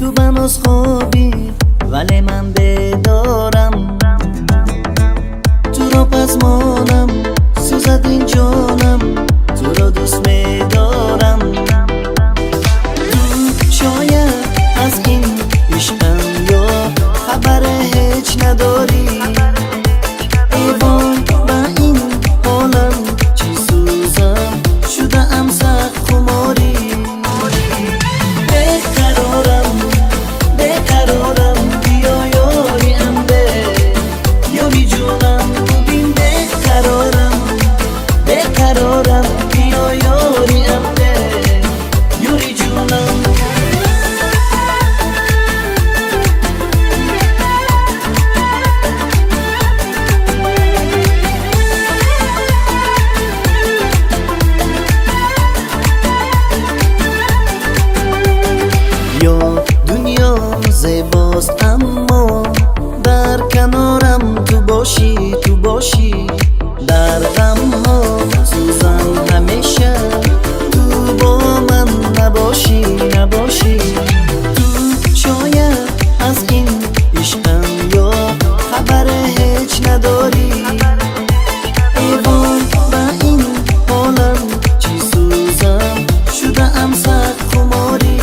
تو بناز خوابی ولی من بیدارم، تو را پس مانم سوزد این جانم، تو را دوست میدارم. تو شاید از این عشقم یا خبر هیچ نداری، ایوان با این حالم چی سوزم شده ام سخت خماری. بیقرارم بیا یاریم به یاری جونم ببین. بیقرارم بیا یاریم به یاری جونم. یا دنیا زیباست اما در کنارم تو باشی، تو باشی. در غم ها سوزم همیشه تو با من نباشی، نباشی. تو شاید از این عشقم یا خبر هیچ نداری، ایوان با این حالم چی سوزم شده ام سخت خماری.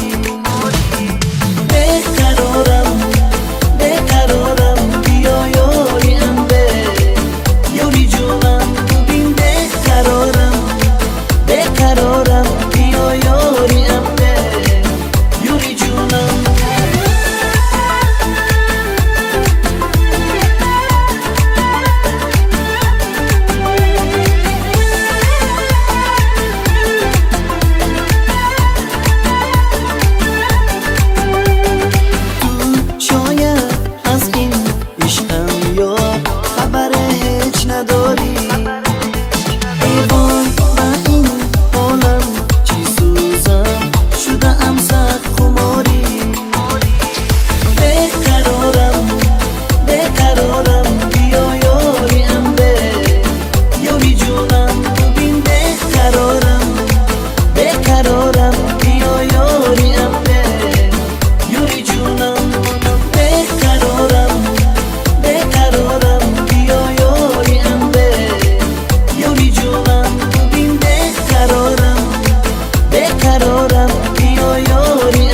بیقرارم بیا یاریم به یاری جونم ببین. بیقرارم بیا یاریم به یاری جونم. خبر هیچ نداری، ایوان با این حالم چی سوزم شده ام سخت خماری. بیقرارم بیا یاریم به یاری جونم ببین. بیقرارم بیا یاریم به یاری جونم. بیقرارم بیا یاریم به یاری جونم ببین. بیقرارم بیا یاریم